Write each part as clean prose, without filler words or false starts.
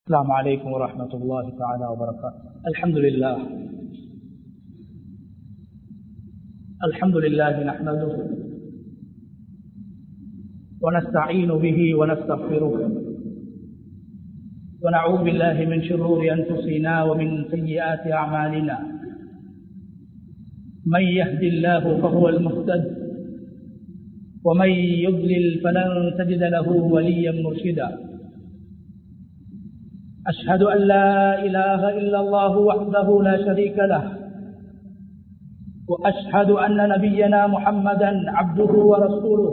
السلام عليكم ورحمة الله تعالى وبركاته. الحمد لله نحمده ونستعين به ونستغفره ونعوذ بالله من شرور أنفسنا ومن سيئات أعمالنا. من يهد الله فهو المهتد ومن يضلل فلن تجد له وليا مرشدا. أشهد أن لا إله إلا الله وحده لا شريك له وأشهد أن نبينا محمدا عبده ورسوله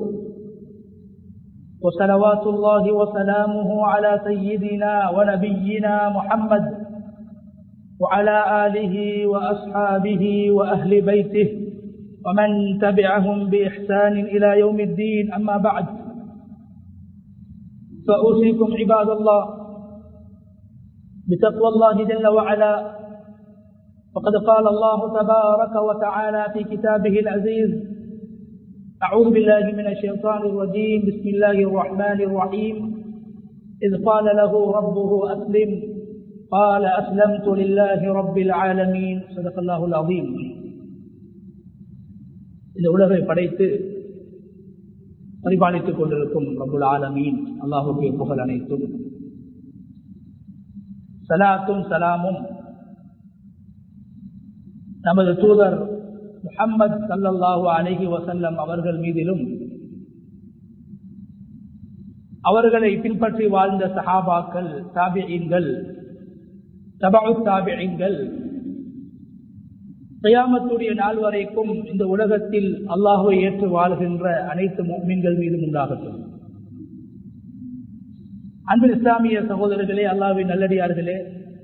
وصلوات الله وسلامه على سيدنا ونبينا محمد وعلى آله وأصحابه وأهل بيته ومن تبعهم بإحسان إلى يوم الدين. أما بعد، فأوصيكم عباد الله بتقوى الله جل وعلا. وقد قال الله تبارك وتعالى في كتابه العزيز: أعوذ بالله من الشيطان الرجيم، بسم الله الرحمن الرحيم. إذ قال له ربه أسلم قال أسلمت لله رب العالمين. صدق الله العظيم. இந்த உலகை படைத்து பரிபாலித்துக் கொண்டிருக்கும் ரப்புல் ஆலமீன் அல்லாஹ்வுக்கே புகழ் அனைத்தும். சலாத்தும் சலாமும் நமது தூதர் முஹம்மது ஸல்லல்லாஹு அலைஹி வஸல்லம் அவர்கள் மீதிலும், அவர்களை பின்பற்றி வாழ்ந்த சஹாபாக்கள், தாபிஈன்கள், தபஉத் தாபிஈன்கள், கியாமத்துடைய நாள் வரைக்கும் இந்த உலகத்தில் அல்லாஹ்வை ஏற்று வாழ்கின்ற அனைத்து முஃமின்கள் மீதும் உண்டாகட்டும். அன்பு இஸ்லாமிய சகோதரர்களே, அல்லாஹ்வின் நல்லடியார்களே,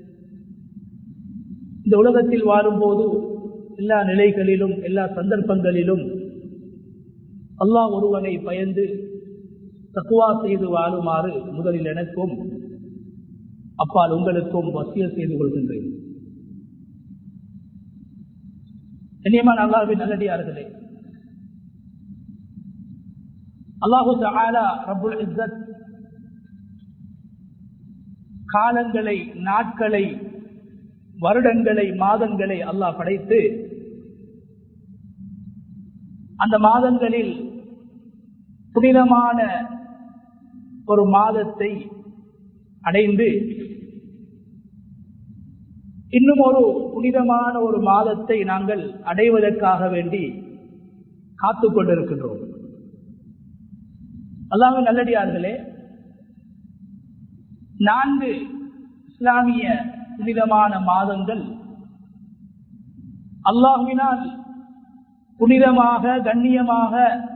இந்த உலகத்தில் வாழும்போது எல்லா நிலைகளிலும் எல்லா சந்தர்ப்பங்களிலும் அல்லாஹ் ஒருவனை பயந்து தக்வா செய்து வாழுமாறு முதலில் எனக்கும் அப்பால் உங்களுக்கும் வசியத் செய்து கொள்கின்றேன். கண்ணியமான அல்லாஹ்வின் நல்லடியார்களே, அல்லாஹு தஆலா ரப்புல் இஸ்ஸத் காலங்களை, நாட்களை, வருடங்களை, மாதங்களை அல்லாஹ் படைத்து அந்த மாதங்களில் புனிதமான ஒரு மாதத்தை அடைந்து இன்னும் ஒரு புனிதமான ஒரு மாதத்தை நாங்கள் அடைவதற்காக வேண்டி காத்துக் கொண்டிருக்கின்றோம். அல்லாஹ்வின் நல்லடியார்களே, 4 இஸ்லாமிய புனிதமான மாதங்கள் அல்லாஹ்வினால் புனிதமாக, கண்ணியமாக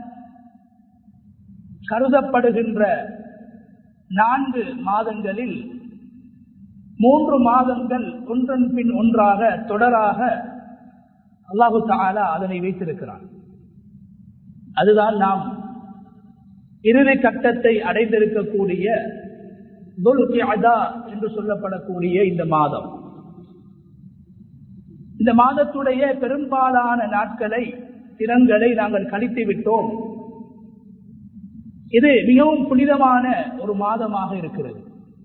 கருதப்படுகின்ற 4 மாதங்களில் 3 மாதங்கள் ஒன்றன் பின் ஒன்றாக தொடராக அல்லாஹு தஆலா அதனை வைத்திருக்கிறான். அதுதான் நாம் இறுதி கட்டத்தை அடைந்திருக்கக்கூடிய துல்கிஅதா என்று சொல்லப்படக்கூடிய இந்த மாதம். இந்த மாதத்துடைய பெரும்பாலான நாட்களை, தினங்களை நாங்கள் கழித்து விட்டோம். இது மிகவும் புனிதமான ஒரு மாதமாக இருக்கிறது.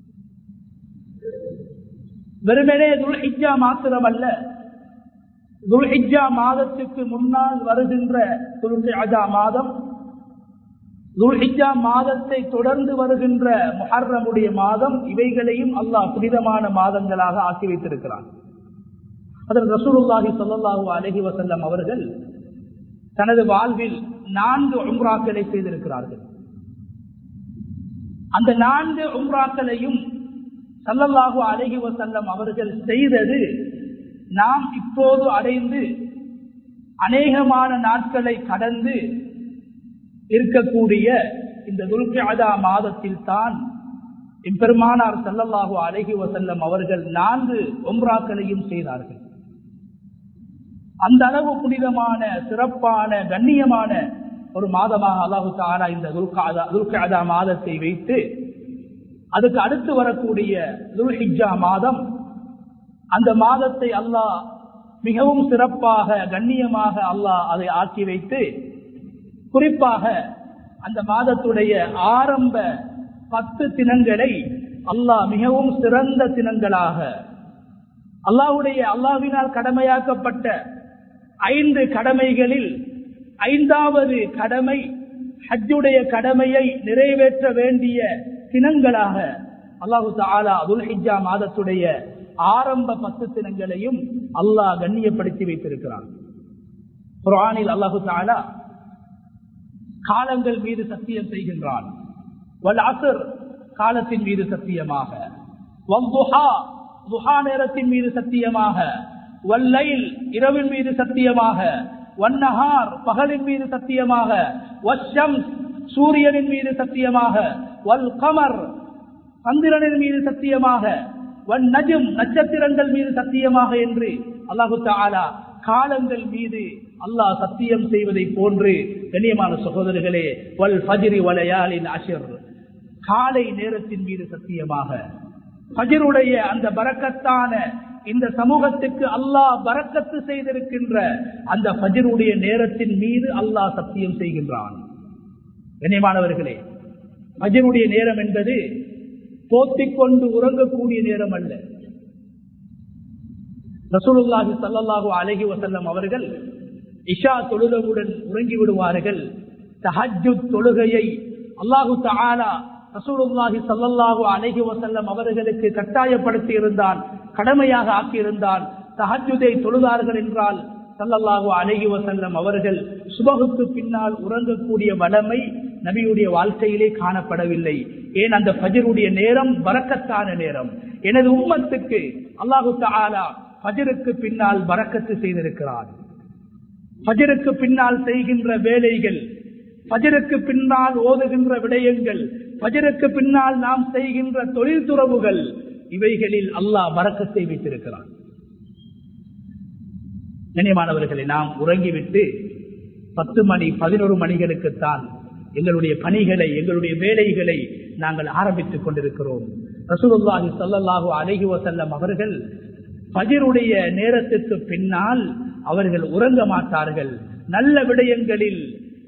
வெறுமனே துல்ஹிஜ்ஜா மாத்திரமல்ல, துல்ஹிஜ்ஜா மாதத்துக்கு முன்னால் வருகின்ற துல்கிஅதா மாதம், துல்ஹிஜ்ஜா மாதத்தை தொடர்ந்து வருகின்ற முஹர்ரமுடைய மாதம், இவைகளையும் அல்லாஹ் புனிதமான மாதங்களாக ஆக்கி வைத்திருக்கிறான். அதில் ரசூலுல்லாஹி ஸல்லல்லாஹு அலைஹி வஸல்லம் அவர்கள் தனது வாழ்வில் 4 உம்ராக்களை செய்திருக்கிறார்கள். அந்த 4 உம்ராக்களையும் ஸல்லல்லாஹு அலைஹி வஸல்லம் அவர்கள் செய்தது நாம் இப்போது அடைந்து அநேகமான நாட்களை கடந்து இருக்கக்கூடிய இந்த துல்கிஅதா மாதத்தில் தான் எம்பெருமானார் ஸல்லல்லாஹு அலைஹி வஸல்லம் அவர்கள் 4 உம்ராக்களையும் செய்தார்கள். அந்த அளவு புனிதமான, சிறப்பான, கண்ணியமான ஒரு மாதமாக அல்லாஹு தஆலா இந்த துல்கிஅதா மாதத்தை வைத்து, அதுக்கு அடுத்து வரக்கூடிய துல்ஹிஜ்ஜா மாதம், அந்த மாதத்தை அல்லாஹ் மிகவும் சிறப்பாக, கண்ணியமாக அல்லாஹ் அதை ஆக்கி வைத்து, குறிப்பாக அந்த மாதத்துடைய ஆரம்ப 10 தினங்களை அல்லாஹ் மிகவும் சிறந்த தினங்களாக அல்லாஹ்வினால் கடமையாக்கப்பட்ட 5 கடமைகளில் 5வது கடமை ஹஜ்ஜுடைய கடமையை நிறைவேற்ற வேண்டிய தினங்களாக அல்லாஹு தஆலா துல்ஹிஜ்ஜா மாதத்துடைய ஆரம்ப 10 தினங்களையும் அல்லாஹ் கண்ணியப்படுத்தி வைத்திருக்கிறான். குர்ஆனில் அல்லாஹு தஆலா காலங்கள் மீது சத்தியம் செய்கின்றான். வல் அஸ்ர் காலத்தின் மீது சத்தியமாக, வல்துஹா துஹா நேரத்தின் மீது சத்தியமாக, வல்லைல் இரவின் மீது சத்தியமாக, வன்னஹார் பகலின் மீது சத்தியமாக, வஷ்ஷம்ஸ் சூரியனின் மீது சத்தியமாக, வல் கமர் சந்திரனின் மீது சத்தியமாக, வன் நஜ்ம் நட்சத்திரங்கள் மீது சத்தியமாக என்று அல்லாஹு தஆலா காலங்கள் மீது அல்லாஹ் சத்தியம் செய்வதை போன்று கண்ணியமான சகோதரர்களே, வல் ஃபஜ்ரி வலயாலின் அஷ்ர் காலை நேரத்தின் மீது சத்தியமாக, ஃபஜ்ருடைய அந்த பரக்கத்தான இந்த சமூகத்துக்கு அல்லாஹ் பரக்கத்து செய்திருக்கின்ற அந்த ஃபஜ்ருடைய நேரத்தின் மீது அல்லாஹ் சத்தியம் செய்கின்றான். கண்ணியமானவர்களே, ஃபஜ்ருடைய நேரம் என்பது போத்திக்கொண்டு உறங்கக்கூடிய நேரம் அல்ல. ரசூலுல்லாஹி ஸல்லல்லாஹு அலைஹி வஸல்லம் அவர்கள் இஷா தொழுதவுடன் உறங்கி விடுவார்கள். தஹஜ்ஜுத் தொழுகையை அல்லாஹு தஆலா ரசூலுல்லாஹி ஸல்லல்லாஹு அலைஹி வஸல்லம் அவர்களுக்கு கட்டாயப்படுத்தி இருந்தான், கடமையாக ஆக்கியிருந்தான். தஹஜ்ஜுதை தொழுதார்கள் என்றால் ஸல்லல்லாஹு அலைஹி வஸல்லம் அவர்கள் சுபஹுக்கு பின்னால் உறங்கக்கூடிய வளமை நபியுடைய வாழ்க்கையிலே காணப்படவில்லை. ஏன்? அந்த ஃபஜ்ருடைய நேரம் பரக்கத்தான நேரம். எனது உம்மத்துக்கு அல்லாஹு தஆலா ஃபஜ்ருக்கு பின்னால் பரக்கத்து செய்திருக்கிறார். ஃபஜ்ருக்கு பின்னால் செய்கின்ற வேலைகள், ஃபஜ்ருக்கு பின்னால் ஓதுகின்ற விடயங்கள், ஃபஜ்ருக்கு பின்னால் நாம் செய்கின்ற தொழில் துறவுகள், இவைகளில் அல்லாஹ் பரக்கத்தை வைத்திருக்கிறார். கண்ணியமானவர்களை, நாம் உறங்கிவிட்டு 10 மணி 11 மணிகளுக்குத்தான் எங்களுடைய பணிகளை, எங்களுடைய வேலைகளை நாங்கள் ஆரம்பித்துக் கொண்டிருக்கிறோம். ரசூலுல்லாஹி ஸல்லல்லாஹு அலைஹி வஸல்லம் அவர்கள் ஃபஜ்ருடைய நேரத்திற்கு பின்னால் அவர்கள் உறங்க மாட்டார்கள். நல்ல விடயங்களில்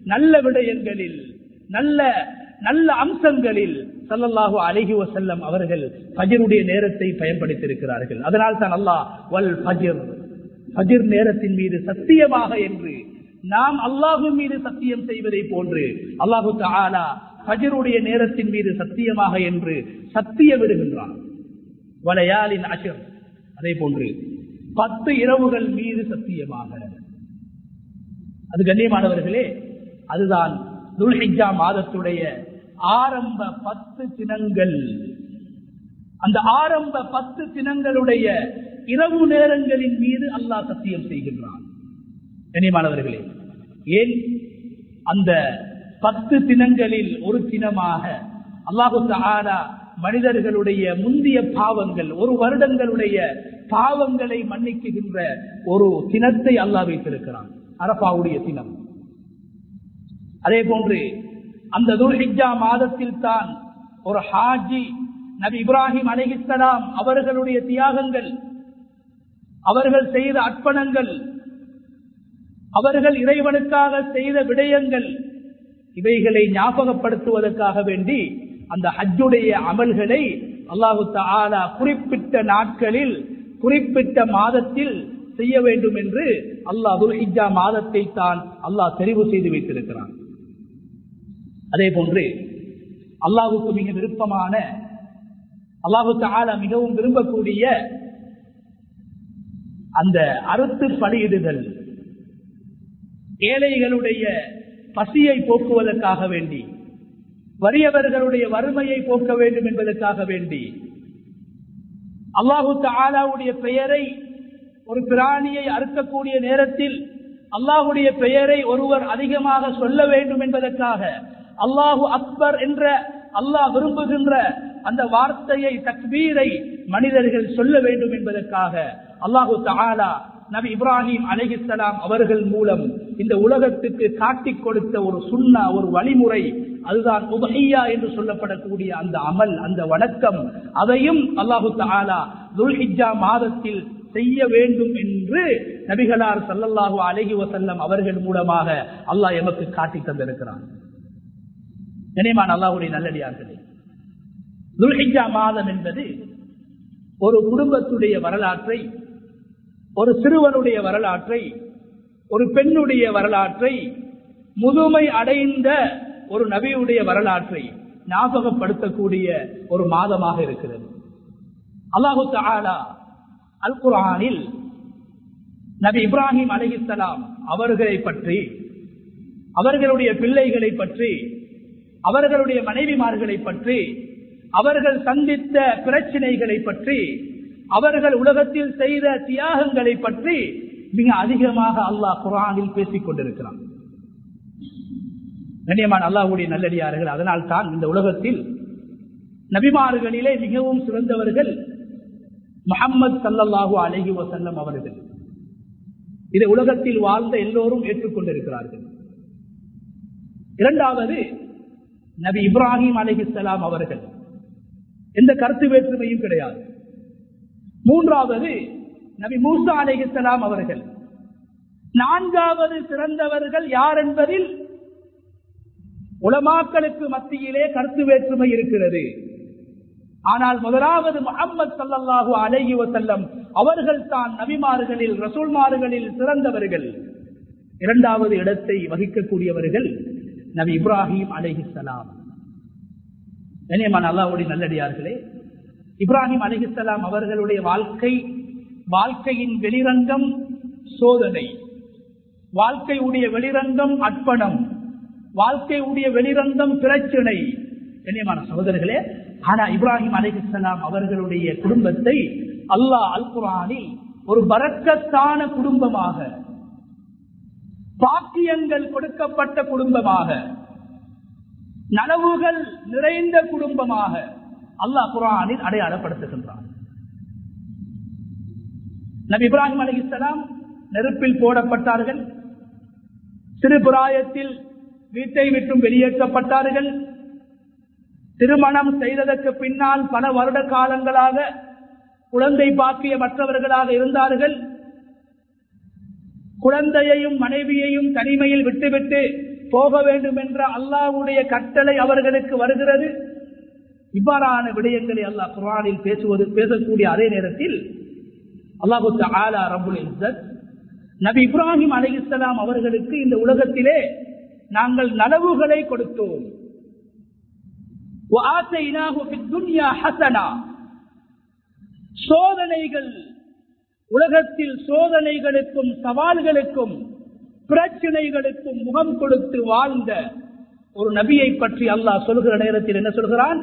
நல்ல அம்சங்களில் ஸல்லல்லாஹு அலைஹி வஸல்லம் அவர்கள் ஃபஜ்ருடைய நேரத்தை பயன்படுத்தியிருக்கிறார்கள். அதனால் தான் அல்லாஹ் வல் ஃபஜ்ர் நேரத்தின் மீது சத்தியமாக என்று நாம் அல்லாஹு மீது சத்தியம் செய்வதை போன்று அல்லாஹு தஆலா ஃபஜ்ருடைய நேரத்தின் மீது சத்தியமாக என்று சத்தியம் விடுகின்றான். வலயாலின் அஷ்ர் அதே போன்று 10 இரவுகள் மீது சத்தியமாக. அது கண்ணியமானவர்களே, அதுதான் துல்ஹிஜ்ஜா மாதத்துடைய ஆரம்ப 10 தினங்கள். அந்த ஆரம்ப 10 தினங்களுடைய இரவு நேரங்களின் மீது அல்லாஹ் சத்தியம் செய்கின்றான். கண்ணியமானவர்களே, ஏன் அந்த 10 தினங்களில் ஒரு தினமாக அல்லாஹு தஆலா மனிதர்களுடைய முந்திய பாவங்கள், ஒரு வருடங்களுடைய பாவங்களை மன்னிக்குகின்ற ஒரு தினத்தை அல்லாஹ் வைத்திருக்கிறான், அரஃபாவுடைய தினம். அதே போன்று அந்த துல்ஹிஜ்ஜா மாதத்தில் தான் ஒரு ஹாஜி நபி இப்ராஹிம் அலைஹிஸ்ஸலாம் அவர்களுடைய தியாகங்கள், அவர்கள் செய்த அர்ப்பணங்கள், அவர்கள் இறைவனுக்காக செய்த விடயங்கள், இவைகளை ஞாபகப்படுத்துவதற்காக வேண்டி அந்த ஹஜ்ஜுடைய அமல்களை அல்லாஹு தஆலா குறிப்பிட்ட நாட்களில் குறிப்பிட்ட மாதத்தில் செய்ய வேண்டும் என்று அல்லாஹ் துல்ஹிஜ்ஜா மாதத்தை தான் அல்லாஹ் தெரிவு செய்து வைத்திருக்கிறான். அதே போன்று அல்லாஹுக்கு மிக விருப்பமான, அல்லாஹு தஆலா மிகவும் விரும்பக்கூடிய அந்த அறுத்து பலியிடுதல், ஏழைகளுடைய பசியை போக்குவதற்காக வேண்டி, வறியவர்களுடைய வறுமையை போக்க வேண்டும் என்பதற்காக வேண்டி அல்லாஹு தஆலாவுடைய பெயரை, ஒரு பிராணியை அறுக்கக்கூடிய நேரத்தில் அல்லாஹுடைய பெயரை ஒருவர் அதிகமாக சொல்ல வேண்டும் என்பதற்காக, அல்லாஹு அக்பர் என்ற அல்லாஹ் விரும்புகின்ற அந்த வார்த்தையை, தக்பீரை மனிதர்கள் சொல்ல வேண்டும் என்பதற்காக அல்லாஹு தஆலா நபி இப்ராஹிம் அலைஹிஸ்ஸலாம் அவர்கள் மூலம் இந்த உலகத்துக்கு காட்டிக் கொடுத்த ஒரு சுன்னா, ஒரு வழிமுறை, அதுதான் உத்ஹியா என்று சொல்லப்படக்கூடிய அந்த அமல், அந்த வணக்கம். அதையும் அல்லாஹு தஆலா துல்ஹிஜ்ஜா மாதத்தில் செய்ய வேண்டும் என்று நபிகளார் ஸல்லல்லாஹு அலைஹி வஸல்லம் அவர்கள் மூலமாக அல்லாஹ் எமக்கு காட்டி தந்திருக்கிறான். கண்ணியமான அல்லாஹ்வுடைய நல்லடியார்களே, துல்ஹிஜ்ஜா மாதம் என்பது ஒரு குடும்பத்துடைய வரலாற்றை, ஒரு சிறுவனுடைய வரலாற்றை, ஒரு பெண்ணுடைய வரலாற்றை, முதுமை அடைந்த ஒரு நபியுடைய வரலாற்றை ஞாபகப்படுத்தக்கூடிய ஒரு மாதமாக இருக்கிறது. அல்லாஹு தஆலா அல் குர்ஆனில் நபி இப்ராஹிம் அலைஹிஸ்ஸலாம் அவர்களை பற்றி, அவர்களுடைய பிள்ளைகளை பற்றி, அவர்களுடைய மனைவிமார்களை பற்றி, அவர்கள் சந்தித்த பிரச்சனைகளை பற்றி, அவர்கள் உலகத்தில் செய்த தியாகங்களை பற்றி மிக அதிகமாக அல்லாஹ் குர்ஆனில் பேசிக் கொண்டிருக்கிறான். கண்ணியமான அல்லாஹ்வுடைய நல்லடியார்கள், அதனால் தான் இந்த உலகத்தில் நபிமார்களிலே மிகவும் சிறந்தவர்கள் முஹம்மது ஸல்லல்லாஹு அலைஹி வஸல்லம் அவர்கள். இதை உலகத்தில் வாழ்ந்த எல்லோரும் ஏற்றுக்கொண்டிருக்கிறார்கள். இரண்டாவது நபி இப்ராஹிம் அலைஹிஸ்ஸலாம் அவர்கள், எந்த கருத்து வேற்றுமையும் கிடையாது. மூன்றாவது நபி மூசா அலைஹிஸ்ஸலாம் அவர்கள். நான்காவது சிறந்தவர்கள் யார் என்பதில் உலமாக்களுக்கு மத்தியிலே கருத்து வேற்றுமை இருக்கிறது. ஆனால் முதலாவது முஹம்மது ஸல்லல்லாஹு அலைஹி வஸல்லம் அவர்கள் தான் நபிமார்களில், ரசூல்மார்களில் சிறந்தவர்கள். இரண்டாவது இடத்தை வகிக்கக்கூடியவர்கள் நபி இப்ராஹிம் அலைஹிஸ்ஸலாம். கண்ணியமான அல்லாஹ்வுடைய நல்லடியார்களே, இப்ராஹிம் அலைஹிஸ்ஸலாம் அவர்களுடைய வாழ்க்கையின் வெளிரங்கம் சோதனை, வாழ்க்கையுடைய வெளிரங்கம் அர்ப்பணம், வாழ்க்கையுடைய வெளிரங்கம் பிரச்சனை. கண்ணியமான சகோதரர்களே, ஆனா இப்ராஹிம் அலைஹிஸ்ஸலாம் அவர்களுடைய குடும்பத்தை அல்லாஹ் அல் குர்ஆனில் ஒரு பரக்கத்தான குடும்பமாக, பாக்கியங்கள் கொடுக்கப்பட்ட குடும்பமாக, நனவுகள் நிறைந்த குடும்பமாக அல்லாஹ் குர்ஆனில் அடையாளப்படுத்துகின்றான். நபி இப்ராஹிம் அலைஹிஸ்ஸலாம் நெருப்பில் போடப்பட்டார்கள். சிறு பிராயத்தில் வீட்டை விட்டும் வெளியேற்றப்பட்டார்கள். திருமணம் செய்ததற்கு பின்னால் பல வருட காலங்களாக குழந்தை பாக்கிய மற்றவர்களாக இருந்தார்கள். குழந்தையையும் மனைவியையும் தனிமையில் விட்டுவிட்டு போக வேண்டும் என்ற அல்லாஹ்வுடைய கட்டளை அவர்களுக்கு வருகிறது. இவ்வாறான விடயங்களை அல்லாஹ் குர்ஆனில் பேசக்கூடிய அதே நேரத்தில் அல்லாஹு தஆலா ரப்புல் இஸ்ஸத் நபி இப்ராஹிம் அலைஹிஸ்ஸலாம் அவர்களுக்கு இந்த உலகத்திலே நாங்கள் நலவுகளை கொடுத்தோம். சோதனைகள், உலகத்தில் சோதனைகளுக்கும் சவால்களுக்கும் பிரச்சனைகளுக்கும் முகம் கொடுத்து வாழ்ந்த ஒரு நபியை பற்றி அல்லாஹ் சொல்கிற நேரத்தில் என்ன சொல்கிறான்?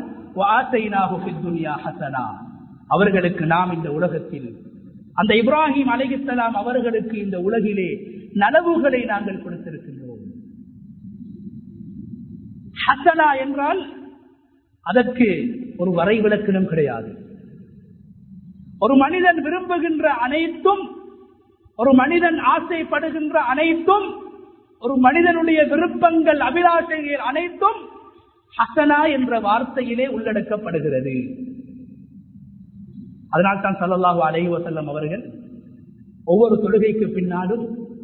அவர்களுக்கு நாம் இந்த உலகத்தில், அந்த இப்ராஹிம் அலைஹிஸ்ஸலாம் அவர்களுக்கு இந்த உலகிலே நலவுகளை நாங்கள் கொடுத்திருக்கின்றோம். ஹசனா என்றால் அதற்கு ஒரு வரைவிலக்கணம் கிடையாது. ஒரு மனிதன் விரும்புகின்ற அனைத்தும், ஒரு மனிதன் ஆசைப்படுகின்ற அனைத்தும், ஒரு மனிதனுடைய விருப்பங்கள், அபிலாஷைகள் அனைத்தும் ஹசனா என்ற வார்த்தையிலே உள்ளடக்கப்படுகிறது. அதனால் தான் ஸல்லல்லாஹு அலைஹி வஸல்லம் அவர்கள் ஒவ்வொரு தொழுகைக்கு பின்னாலும்,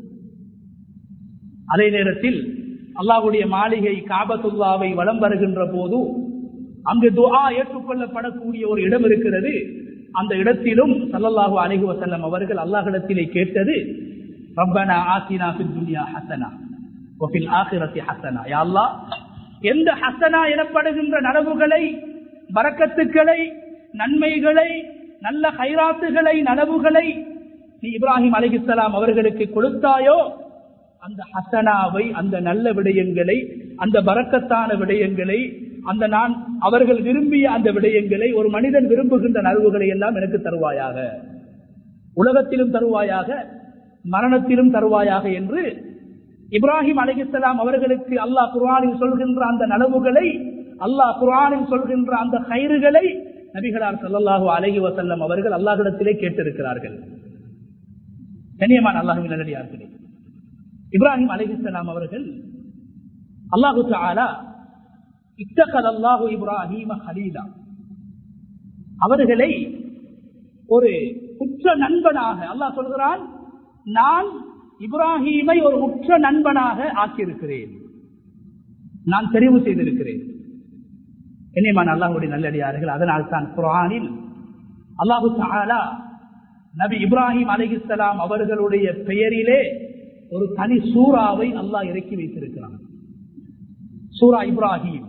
அதே நேரத்தில் அல்லாஹ்வுடைய மாளிகை காபத்துல்லாவை வலம் வருகின்ற போது அங்கு துஆ ஏற்றுக்கொள்ளப்படக்கூடிய ஒரு இடம் இருக்கிறது. அந்த இடத்திலும் ஸல்லல்லாஹு அலைஹி வஸல்லம் அவர்கள் அல்லாஹ்விடத்திலே கேட்டது, ரப்பனா ஆத்தினா ஃபித் துன்யா ஹஸனா வ ஃபில் ஆখিরাতি ஹஸனா. யா அல்லாஹ், எந்த ஹஸனா எனப்படுகின்ற நலவுகளை, பரக்கத்துக்களை, நன்மைகளை, நல்ல கைராத்துகளை, நலவுகளை நீ இப்ராஹிம் அலைஹிஸ்ஸலாம் அவர்களுக்கு கொடுத்தாயோ, அந்த ஹசனாவை, அந்த நல்ல விடயங்களை, அந்த பரக்கத்தான விடயங்களை, அந்த நான் அவர்கள் விரும்பிய அந்த விடயங்களை, ஒரு மனிதன் விரும்புகின்ற நலவுகளை எல்லாம் எனக்கு தருவாயாக, உலகத்திலும் தருவாயாக, மரணத்திலும் தருவாயாக என்று இப்ராஹிம் அலைஹிஸ்ஸலாம் அவர்களுக்கு அல்லாஹ் குர்ஆனில் சொல்கின்ற அந்த நலவுகளை, அல்லாஹ் குர்ஆனில் சொல்கின்ற அந்த கைறுகளை நபிகளார் ஸல்லல்லாஹு அலைஹி வஸல்லம் அவர்கள் அல்லாஹ்விடத்திலே கேட்டிருக்கிறார்கள். கண்ணியமான அல்லாஹ்வின் நல்லடியார்களே, இப்ராஹிம் அலைஹிஸ்ஸலாம் அவர்கள் அல்லாஹு தஆலா இத்தகலல்லாஹு இப்ராஹீம ஹலீலா, அவர்களை ஒரு உற்ற நண்பனாக அல்லாஹ் சொல்கிறான், நான் இப்ராஹீமை ஒரு உற்ற நண்பனாக ஆக்கியிருக்கிறேன், நான் தெரிவு செய்திருக்கிறேன். கண்ணியமான அல்லாஹ்வுடைய நல்லடியார்கள், அதனால் தான் குர்ஆனில் அல்லாஹ் தஆலா நபி இப்ராஹிம் அலைஹிஸ்ஸலாம் அவர்களுடைய பெயரிலே ஒரு தனி சூராவை அல்லாஹ் இறக்கி வைத்திருக்கிறான், சூரா இப்ராஹிம்.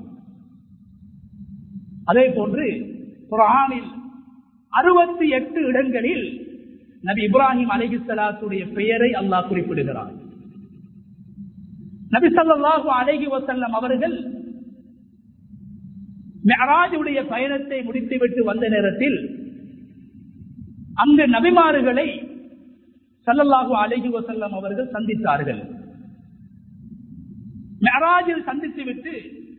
அதே போன்று குர்ஆனில் 68 இடங்களில் நபி இப்ராஹிம் அலைஹிஸ்ஸலாத்துடைய பெயரை அல்லாஹ் குறிப்பிடுகிறார். நபி ஸல்லல்லாஹு அலைஹி வஸல்லம் அவர்கள் மிஅராஜுடைய பயணத்தை முடித்துவிட்டு வந்த நேரத்தில் அங்கு நபிமார்களை ஸல்லல்லாஹு அலைஹி வஸல்லம் அவர்கள் சந்தித்தார்கள். மிஅராஜில் சந்தித்துவிட்டு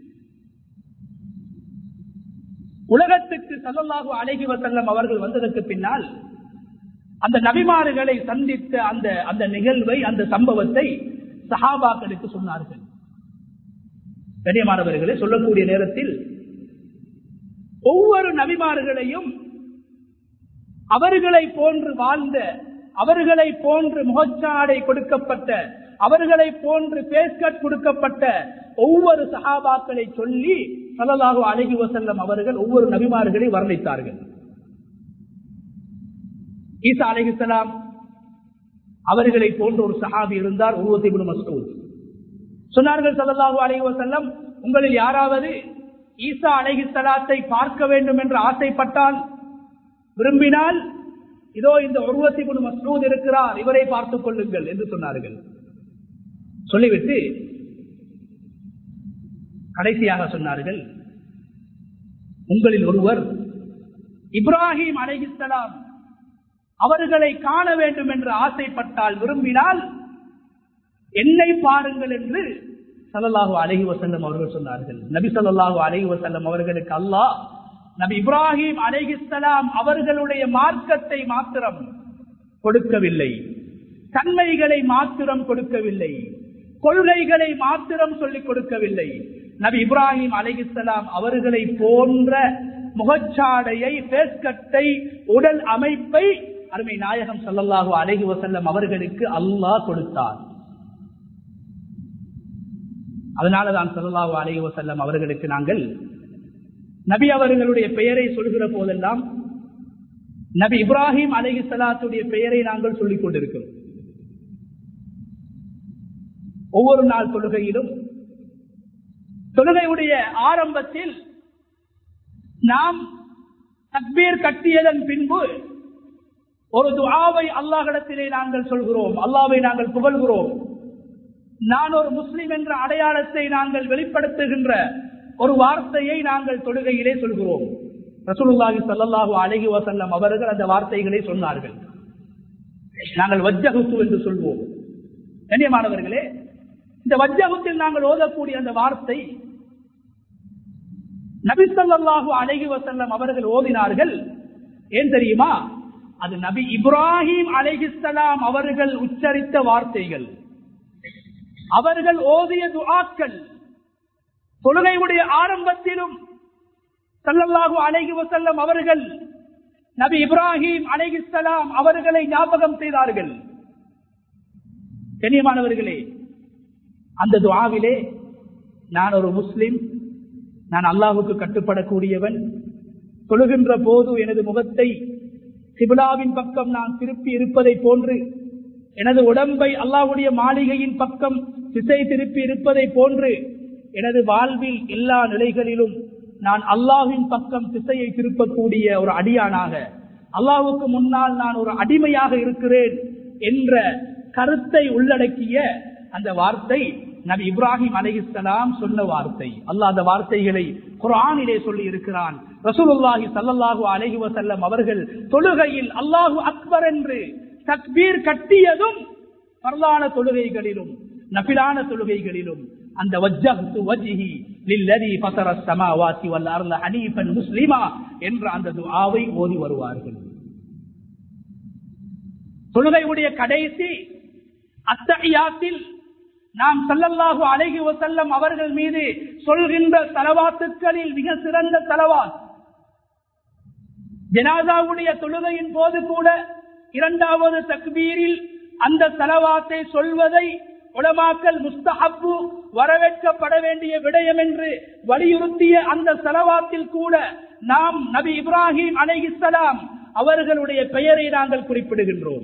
உலகத்துக்கு ஸல்லல்லாஹு அலைஹி வஸல்லம் அவர்கள் வந்ததற்கு பின்னால் அந்த நபிமார்களை சந்தித்த அந்த நிகழ்வை, அந்த சம்பவத்தை சஹாபாக்களுக்கு சொன்னார்கள். கண்ணியமானவர்களே, சொல்லக்கூடிய நேரத்தில் ஒவ்வொரு நபிமார்களையும் அவர்களை போன்று வாழ்ந்த, அவர்களை போன்று முகச்சாடை கொடுக்கப்பட்ட, அவர்களை போன்று பேஸ்கட் கொடுக்கப்பட்ட ஒவ்வொரு சஹாபாக்களை சொல்லி ஸல்லல்லாஹு அலைஹி வஸல்லம் அவர்கள் ஒவ்வொரு நபிமார்களை வர்ணித்தார்கள். ஈசா அலைஹிஸ்ஸலாம் அவர்களை போன்ற ஒரு சஹாபி இருந்தார், உர்வத் இப்னு மஸ்ஊத். சொன்னார்கள் ஸல்லல்லாஹு அலைஹி வஸல்லம், உங்களில் யாராவது ஈசா அலைஹிஸ்ஸலாத்தை பார்க்க வேண்டும் என்று ஆசைப்பட்டால், விரும்பினால், இதோ இந்த உர்வத் இப்னு மஸ்ஊத் இருக்கிறார், இவரை பார்த்துக் கொள்ளுங்கள் என்று சொன்னார்கள். சொல்லிவிட்டு கடைசியாக சொன்னார்கள், உங்களில் ஒருவர் இப்ராஹிம் அலைஹிஸ்ஸலாம் அவர்களை காண வேண்டும் என்று ஆசைப்பட்டால், விரும்பினால் என்னை பாருங்கள் என்று ஸல்லல்லாஹு அலைஹி வஸல்லம் அவர்கள் சொன்னார்கள். நபி ஸல்லல்லாஹு அலைஹி வஸல்லம் அவர்களுக்கு அல்லாஹ் நபி இப்ராஹிம் அலைஹிஸ்ஸலாம் அவர்களுடைய மார்க்கத்தை மாத்திரம் கொடுக்கவில்லை, தன்மைகளை மாத்திரம் கொடுக்கவில்லை, கொள்கைகளை மாத்திரம் சொல்லிக் கொடுக்கவில்லை. நபி இப்ராஹிம் அலைஹிஸ்ஸலாம் அவர்களை போன்ற முகச்சாடையை, பேஸ்கட்டை, உடல் அமைப்பை அருமை நாயகம் ஸல்லல்லாஹு அலைஹி வஸல்லம் அவர்களுக்கு அல்லாஹ் கொடுத்தார். அதனாலதான் ஸல்லல்லாஹு அலைஹி வஸல்லம் அவர்களுக்கு நாங்கள் நபி அவர்களுடைய பெயரை சொல்கிற போதெல்லாம் நபி இப்ராஹிம் அலைஹிஸ்ஸலாத்துடைய பெயரை நாங்கள் சொல்லிக் கொண்டிருக்கிறோம். ஒவ்வொரு நாள் தொழுகையிலும், தொழுகையுடைய ஆரம்பத்தில் நாம் தக்பீர் கட்டியதன் பின்பு ஒரு துஆவை அல்லாஹ்விடத்திலே நாங்கள் சொல்கிறோம், அல்லாஹ்வை நாங்கள் புகழ்கிறோம். நான் ஒரு முஸ்லிம் என்ற அடையாளத்தை நாங்கள் வெளிப்படுத்துகின்ற ஒரு வார்த்தையை நாங்கள் தொழுகையிலே சொல்கிறோம். ரசூலுல்லாஹி ஸல்லல்லாஹு அலைஹி வஸல்லம் அவர்கள் அந்த வார்த்தைகளை சொன்னார்கள். நாங்கள் வஜ்ஜஹுத்து என்று சொல்வோம். கண்ணியமானவர்களே, இந்த வஜ்ஜஹுத்தில் நாங்கள் ஓதக்கூடிய அந்த வார்த்தை நபி ஸல்லல்லாஹு அலைஹி வஸல்லம் அவர்கள் ஓதினார்கள். ஏன் தெரியுமா? அது நபி இப்ராஹிம் அலைஹிஸ்ஸலாம் அவர்கள் உச்சரித்த வார்த்தைகள், அவர்கள் ஓதிய துஆக்கள். தொழுகையுடைய ஆரம்பத்திலும் ஸல்லல்லாஹு அலைஹி வஸல்லம் அவர்கள் நபி இப்ராஹிம் அலைஹிஸ்ஸலாம் அவர்களை ஞாபகம் செய்தார்கள். கண்ணியமானவர்களே, அந்த துஆவிலே நான் ஒரு முஸ்லிம், நான் அல்லாஹ்வுக்கு கட்டுப்படக்கூடியவன், தொழுகின்ற போது எனது முகத்தை கிப்லாவின் பக்கம் நான் திருப்பி இருப்பதை போன்று, எனது உடம்பை அல்லாஹ்வுடைய மாளிகையின் பக்கம் திசை திருப்பி இருப்பதை போன்று, எனது வாழ்வில் எல்லா நிலைகளிலும் நான் அல்லாஹ்வின் பக்கம் திசையை திருப்பக்கூடிய ஒரு அடியானாக, அல்லாஹ்வுக்கு முன்னால் நான் ஒரு அடிமையாக இருக்கிறேன் என்ற கருத்தை உள்ளடக்கிய அந்த வார்த்தை நபி இப்ராஹிம் அலைஹிஸ்ஸலாம் சொன்ன வார்த்தை. அல்லாஹ் அந்த வார்த்தைகளை குர்ஆனிலே சொல்லி இருக்கிறான். ரசூலுல்லாஹி ஸல்லல்லாஹு அலைஹி வஸல்லம் அவர்கள் தொழுகையில் அல்லாஹு அக்பர் என்று தக்பீர் கட்டியதும் ஃபர்லான தொழுகைகளிலும் நஃபிலான தொழுகைகளிலும் அந்த வஜ்ஜஹ்து வஜ்ஹி லில்லதி ஃபஸரஸ் ஸமாவாதி வல் அர்த ஹனீஃபன் முஸ்லிமா என்ற அந்த துஆவை ஓதி வருவார்கள். தொழுகையுடைய கடைசி அத்தஹியாத்தில் நாம் ஸல்லல்லாஹு அலைஹி வஸல்லம் அவர்கள் மீது சொல்கின்ற ஸலவாத்துக்களில் மிக சிறந்த ஸலவாத், ஜனாஸாவுடைய தொழுகையின் போது கூட இரண்டாவது தக்பீரில் அந்த ஸலவாத்தை சொல்வதை உலமாக்கள் முஸ்தஹப்பு வரவேற்கப்பட வேண்டிய விடயம் என்று வலியுறுத்திய அந்த ஸலவாத்தில் கூட நாம் நபி இப்ராஹிம் அலைஹிஸ்ஸலாம் அவர்களுடைய பெயரை நாங்கள் குறிப்பிடுகின்றோம்.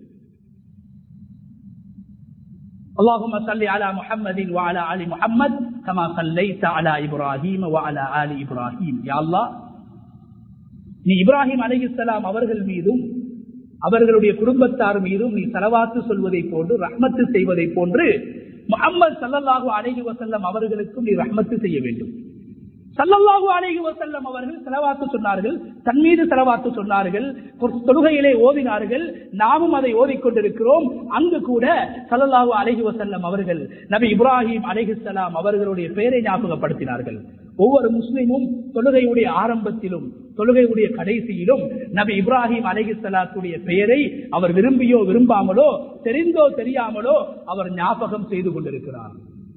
اللهم صل على محمد وعلى آل محمد كما صليت على إبراهيم وعلى آل إبراهيم. يا الله, நீ இப்ராஹிம் அலைஹிஸ்ஸலாம் அவர்கள் மீதும் அவர்களுடைய குடும்பத்தார் மீதும் நீ ஸலவாத்து சொல்வதை போன்று ரஹ்மத்து செய்வதை போன்று முஹம்மது ஸல்லல்லாஹு அலைஹி வஸல்லம் அவர்களுக்கும் நீ ரஹ்மத்து செய்ய வேண்டும். ஸல்லல்லாஹு அலைஹி வஸல்லம் அவர்கள் ஸலவாத்து சொன்னார்கள், தன் மீது ஸலவாத்து சொன்னார்கள், தொழுகையிலே ஓதினார்கள். நாமும் அதை ஓதிக்கொண்டிருக்கிறோம். அங்கு கூட ஸல்லல்லாஹு அலைஹி வஸல்லம் அவர்கள் நபி இப்ராஹிம் அலைஹிஸ்ஸலாம் அவர்களுடைய பெயரை ஞாபகப்படுத்தினார்கள். ஒவ்வொரு முஸ்லிமும் தொழுகையுடைய ஆரம்பத்திலும் தொழுகையுடைய கடைசியிலும் நபி இப்ராஹிம் அலைஹிஸ்ஸலாத்துடைய பெயரை அவர் விரும்பியோ விரும்பாமலோ தெரிந்தோ தெரியாமலோ அவர் ஞாபகம் செய்து கொண்டிருக்கிறார்.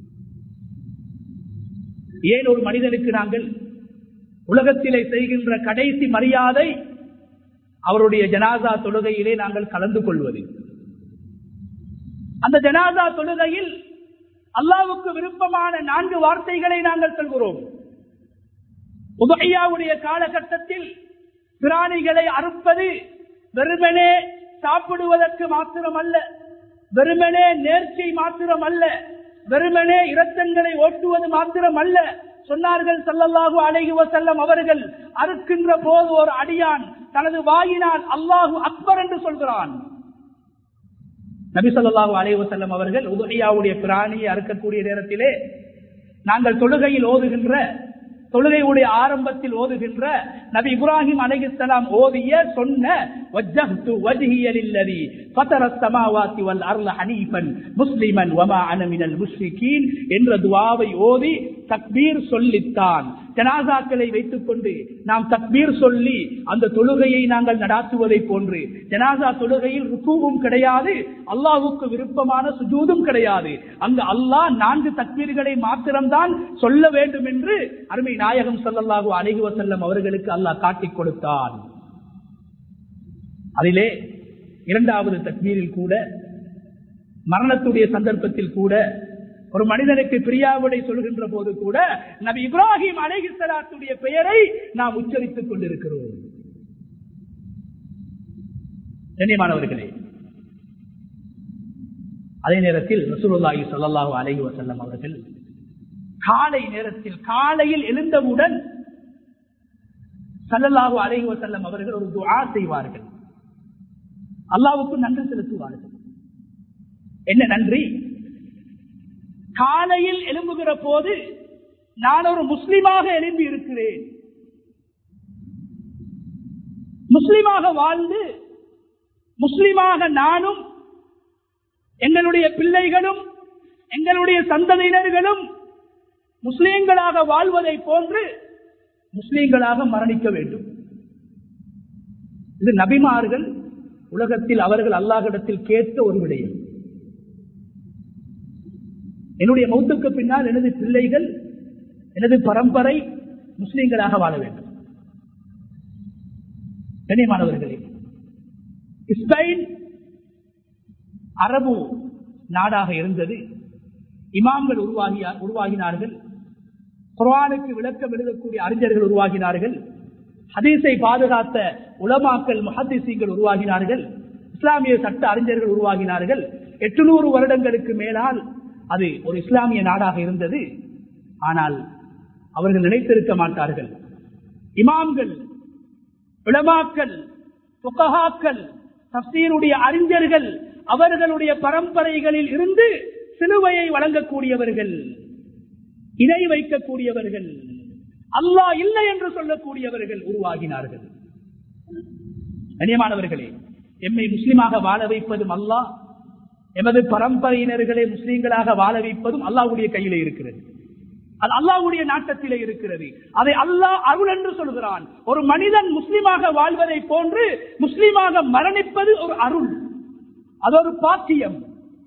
ஏன் ஒரு மனிதனுக்கு நாங்கள் உலகத்திலே செய்கின்ற கடைசி மரியாதை அவருடைய ஜனாசா தொழுகையிலே நாங்கள் கலந்து கொள்வது. அந்த ஜனாசா தொழுகையில் அல்லாஹ்வுக்கு விருப்பமான 4 வார்த்தைகளை நாங்கள் சொல்கிறோம். உதுஹியாவுடைய காலகட்டத்தில் பிராணிகளை அறுப்பது வெறுமனே சாப்பிடுவதற்கு மாத்திரமல்ல, வெறுமனே நேர்ச்சை மாத்திரமல்ல, வெறுமனே இரத்தங்களை ஓட்டுவது மாத்திரமல்ல. சொன்னார்கள் ஸல்லல்லாஹு அலைஹி வஸல்லம் அவர்கள், அறுக்கின்ற போது ஒரு அடியான் தனது வாயினால் அல்லாஹு அக்பர் என்று சொல்கிறான். நபி ஸல்லல்லாஹு அலைஹி வஸல்லம் அவர்கள் உதுஹியாவுடைய பிராணியை அறுக்கக்கூடிய நேரத்திலே நாங்கள் தொழுகையில் ஓதுகின்ற, தொழுகையுடைய ஆரம்பத்தில் ஓதுகின்ற நபி இப்ராஹிம் அலைஹிஸ்ஸலாம் ஓதிய சொன்ன வஜ்ஜஹ்து வஜ்ஹிய லில்லதி ஃபதரஸ் ஸமாவாதி வல் அர்ள ஹனீஃபன் முஸ்லிமன் வமா அன மினல் முஷ்ரிகீன் என்ற துஆவை ஓதி தக்பீர் சொல்லித்தான். ஜனாசாக்களை வைத்துக் கொண்டு நாம் தக்பீர் சொல்லி அந்த தொழுகையை நாங்கள் நடாத்துவதை போன்று ஜனாசா தொழுகையில் ருக்கூவும் கிடையாது, அல்லாஹ்வுக்கு விருப்பமான சுஜூதும் கிடையாது. அங்கு அல்லாஹ் 4 தக்பீர்களை மாத்திரம்தான் சொல்ல வேண்டும் என்று அருமை நாயகம் ஸல்லல்லாஹு அலைஹி வஸல்லம் அவர்களுக்கு அல்லாஹ் காட்டிக் கொடுத்தான். அதிலே 2வது தக்பீரில் கூட, மரணத்துடைய சந்தர்ப்பத்தில் கூட, ஒரு மனிதனுக்கு பிரியாவிடை சொல்கின்ற போது கூட நபி இப்ராஹிம் அலைஹிஸ்ஸலாத்துடைய பெயரை நாம் உச்சரித்துக் கொண்டிருக்கிறோம். கண்ணியமானவர்களே, அதே நேரத்தில் ரசூலுல்லாஹி ஸல்லல்லாஹு அலைஹி வஸல்லம் அவர்கள் காலை நேரத்தில், காலையில் எழுந்தவுடன் ஸல்லல்லாஹு அலைஹி வஸல்லம் அவர்கள் ஒரு துஆ செய்வார்கள். அல்லாஹ்வுக்கு நன்றி செலுத்துவார்கள். என்ன நன்றி? காலையில் எழும்புகிற போது நான் ஒரு முஸ்லிமாக எழும்பி இருக்கிறேன், முஸ்லிமாக வாழ்ந்து முஸ்லிமாக நானும் எங்களுடைய பிள்ளைகளும் எங்களுடைய சந்ததியினர்களும் முஸ்லிம்களாக வாழ்வதை போன்று முஸ்லிம்களாக மரணிக்க வேண்டும். இது நபிமார்கள் உலகத்தில் அவர்கள் அல்லாஹ்விடத்தில் கேட்ட ஒரு விடயம். என்னுடைய மௌத்துக்கு பின்னால் எனது பிள்ளைகள், எனது பரம்பரை முஸ்லிம்களாக வாழ வேண்டும். கண்ணியமானவர்களே, ஸ்பெயின் அரபு நாடாக இருந்தது. இமாம்கள் உருவாகினார்கள், குர்ஆனுக்கு விளக்கம் எழுதக்கூடிய அறிஞர்கள் உருவாகினார்கள், ஹதீஸை பாதுகாத்த உலமாக்கள் முஹத்திஸீன்கள் உருவாகினார்கள், இஸ்லாமிய சட்ட அறிஞர்கள் உருவாகினார்கள். 800 வருடங்களுக்கு மேலால் அது ஒரு இஸ்லாமிய நாடாக இருந்தது. ஆனால் அவர்கள் நினைத்திருக்க மாட்டார்கள், இமாம்கள், உலமாக்கள், ஃபுகஹாக்கள், தஃப்சீருடைய அறிஞர்கள் அவர்களுடைய பரம்பரைகளில் இருந்து சிலுவையை வழங்கக்கூடியவர்கள், இணை வைக்கக்கூடியவர்கள், அல்லாஹ் இல்லை என்று சொல்லக்கூடியவர்கள் உருவாகினார்கள். கண்ணியமானவர்களே, எம்மை முஸ்லிமாக வாழ வைப்பதும் அல்லாஹ், எமது பரம்பரையினர்களை முஸ்லிம்களாக வாழ வைப்பதும் அல்லாஹ்வுடைய கையிலே இருக்கிறது. அது அல்லாஹ்வுடைய நாட்டத்திலே இருக்கிறது. அதை அல்லாஹ் அருள் என்று சொல்கிறான். ஒரு மனிதன் முஸ்லிமாக வாழ்வதை போன்று முஸ்லிமாக மரணிப்பது ஒரு அருள், அது ஒரு பாக்கியம்.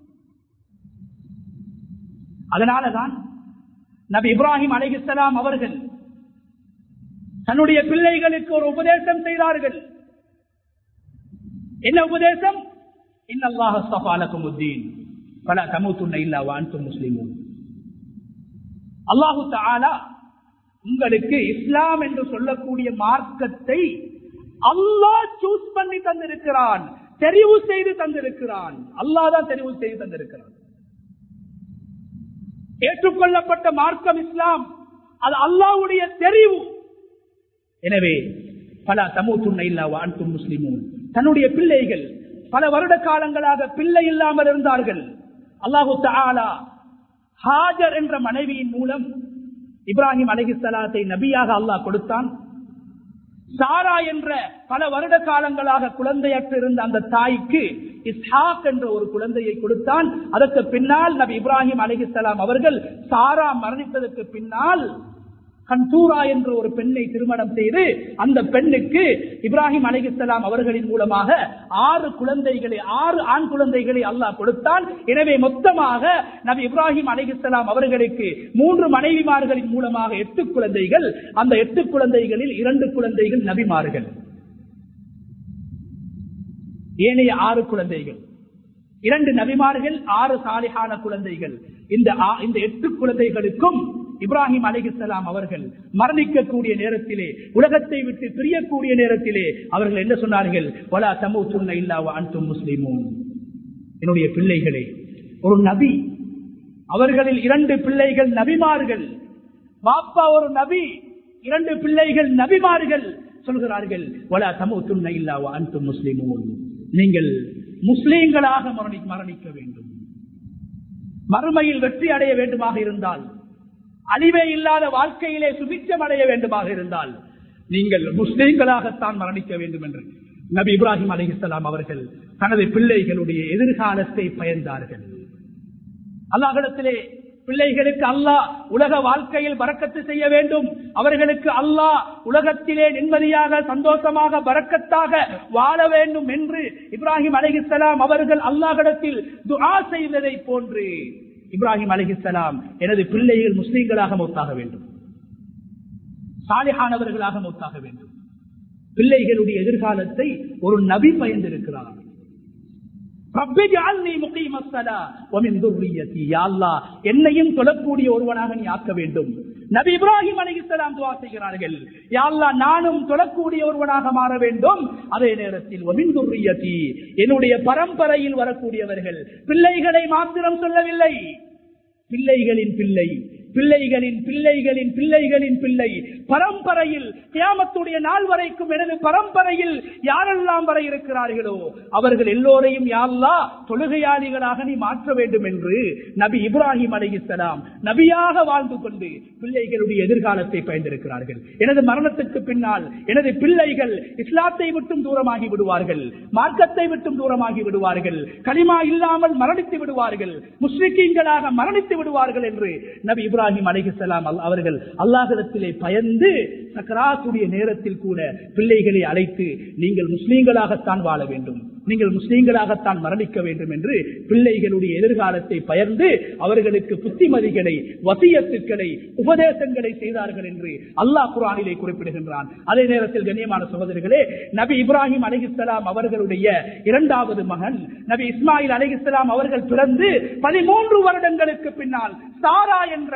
அதனாலதான் நபி இப்ராஹிம் அலைஹிஸ்ஸலாம் அவர்கள் தன்னுடைய பிள்ளைகளுக்கு ஒரு உபதேசம் செய்தார்கள். என்ன உபதேசம்? இன்னல்லாஹ ஸஃபா லகுமுத்தீன், ஃபலா தமூதுன்ன இல்லா வஅன்தும் முஸ்லிமூன். அல்லாஹு தஆலா உங்களுக்கு இஸ்லாம் என்று சொல்லக்கூடிய மார்க்கத்தை அல்லாஹ் சூஸ் பண்ணி தந்திருக்கிறான், தெரிவு செய்து தந்திருக்கிறான். அல்லாஹ் தான் தெரிவு செய்து தந்திருக்கிறான். ஏற்றுக்கொள்ளப்பட்ட மார்க்கம் இஸ்லாம், அது அல்லாஹ்வுடைய தெரிவு. எனவே ஃபலா தமூதுன்ன இல்லா வஅன்தும் முஸ்லிமூன். தன்னுடைய பிள்ளைகள் பல வருட காலங்களாக பிள்ளை இல்லாமல் இருந்தார்கள். அல்லாஹு தஆலா ஹாஜர் என்ற மனைவியின் மூலம் இப்ராஹிம் அலைஹிஸ்ஸலாத்தை நபியாக அல்லாஹ் கொடுத்தான். சாரா என்ற பல வருட காலங்களாக குழந்தையற்று இருந்த அந்த தாய்க்கு இஸ்ஹாக் என்ற ஒரு குழந்தையை கொடுத்தான். அதற்கு பின்னால் நபி இப்ராஹிம் அலைஹிஸ்ஸலாம் அவர்கள் சாரா மரணித்ததற்கு பின்னால் கந்தூரா என்ற ஒரு பெண்ணை திருமணம் செய்து அந்த பெண்ணுக்கு இப்ராஹிம் அலைஹிஸ்ஸலாம் அவர்களின் மூலமாக 6 ஆண் குழந்தைகளை அல்லாஹ் கொடுத்தான். எனவே மொத்தமாக நபி இப்ராஹிம் அலைஹிஸ்ஸலாம் அவர்களுக்கு 3 மனைவிமார்களின் மூலமாக 8 குழந்தைகள். அந்த 8 குழந்தைகளில் 2 குழந்தைகள் நபிமார்கள், ஏனைய 6 குழந்தைகள், 2 நபிமார்கள், 6 சாலிஹான குழந்தைகள். இந்த 8 குழந்தைகளுக்கும் இப்ராஹிம் அலைஹிஸ்ஸலாம் அவர்கள் மரணிக்கக்கூடிய நேரத்திலே, உலகத்தை விட்டு பிரியக்கூடிய நேரத்திலே அவர்கள் என்ன சொன்னார்கள்? வலா தமூதுன்ன இல்லா வஅன்தும் முஸ்லிமூன். என்னுடைய பிள்ளைகளே, ஒரு நபி, அவர்களில் 2 பிள்ளைகள் நபிமார்கள், பாப்பா ஒரு நபி, 2 பிள்ளைகள் நபிமார்கள். சொல்கிறார்கள் வலா தமூதுன்ன இல்லா வஅன்தும் முஸ்லிமூன். நீங்கள் முஸ்லிம்களாக மரணிக்க வேண்டும். மறுமையில் வெற்றி அடைய வேண்டுமாக இருந்தால், அழிவே இல்லாத வாழ்க்கையிலே சுபிட்சம் அடைய வேண்டுமாக இருந்தால் நீங்கள் முஸ்லிம்களாகத்தான் மரணிக்க வேண்டும் என்று நபி இப்ராஹிம் அலைஹிஸ்ஸலாம் அவர்கள் தனது பிள்ளைகளுடைய எதிர்காலத்தை பயந்தார்கள். அல்லாஹ்விடத்திலே பிள்ளைகளுக்கு அல்லாஹ் உலக வாழ்க்கையில் பரக்கத்து செய்ய வேண்டும், அவர்களுக்கு அல்லாஹ் உலகத்திலே நிம்மதியாக சந்தோஷமாக பரக்கத்தாக வாழ வேண்டும் என்று இப்ராஹிம் அலைஹிஸ்ஸலாம் அவர்கள் அல்லாஹ்விடத்தில் துஆ செய்ததை போன்று இப்ராஹிம் அலைஹிஸ்ஸலாம் எனது பிள்ளைகள் முஸ்லிம்களாக மௌத்தாக வேண்டும், சாலிஹானவர்களாக மௌத்தாக வேண்டும். பிள்ளைகளுடைய எதிர்காலத்தை ஒரு நபி பயந்திருக்கிறார். என்னையும் தொழக்கூடிய ஒருவனாக நீ ஆக்க வேண்டும். நபி இப்ராஹிம் அலைஹிஸ்ஸலாம் துஆ செய்கிறார்கள், யா அல்லாஹ் நானும் தொழக்கூடிய ஒருவனாக மாற வேண்டும். அதே நேரத்தில் வமின் துர்ரியதி, என்னுடைய பரம்பரையில் வரக்கூடியவர்கள், பிள்ளைகளை மாத்திரம் சொல்லவில்லை, பிள்ளைகளின் பிள்ளை, பிள்ளைகளின் பிள்ளைகளின் பிள்ளைகளின் பிள்ளை, பரம்பரையில் கியாமத்துடைய நாள் வரைக்கும் எனது பரம்பரையில் யாரெல்லாம் வர இருக்கிறார்களோ அவர்கள் எல்லோரையும் யா அல்லாஹ் தொழுகையாளிகளாக நீ மாற்ற வேண்டும் என்று நபி இப்ராஹிம் அலைஹிஸ்ஸலாம் நபியாக வாழ்ந்து கொண்டு பிள்ளைகளுடைய எதிர்காலத்தை பயந்திருக்கிறார்கள். எனது மரணத்துக்கு பின்னால் எனது பிள்ளைகள் இஸ்லாத்தை விட்டும் தூரமாகி விடுவார்கள், மார்க்கத்தை விட்டும் தூரமாகி விடுவார்கள், கலிமா இல்லாமல் மரணித்து விடுவார்கள், முஸ்லிக்கீன்களாக மரணித்து விடுவார்கள் என்று நபி இப்ராஹிம் அலைஹிஸ்ஸலாம் அவர்கள் அல்லாஹ்விடத்திலே பயந்து சக்கராத்துடைய நேரத்தில் கூட பிள்ளைகளை அழைத்து நீங்கள் முஸ்லிம்களாகத்தான் வாழ வேண்டும், நீங்கள் முஸ்லிம்களாகத்தான் மரணிக்க வேண்டும் என்று பிள்ளைகளுடைய எதிர்காலத்தை பயந்து அவர்களுக்கு புத்திமதிகளை, வசியத்துக்களை, உபதேசங்களை செய்தார்கள் என்று அல்லாஹ் குர்ஆனிலே குறிப்பிடுகின்றான். அதே நேரத்தில் கண்ணியமான சகோதரர்களே, நபி இப்ராஹிம் அலைஹிஸ்ஸலாம் அவர்களுடைய 2வது மகன் நபி இஸ்மாயில் அலைஹிஸ்ஸலாம் அவர்கள் பிறந்து 13 வருடங்களுக்கு பின்னால் சாரா என்ற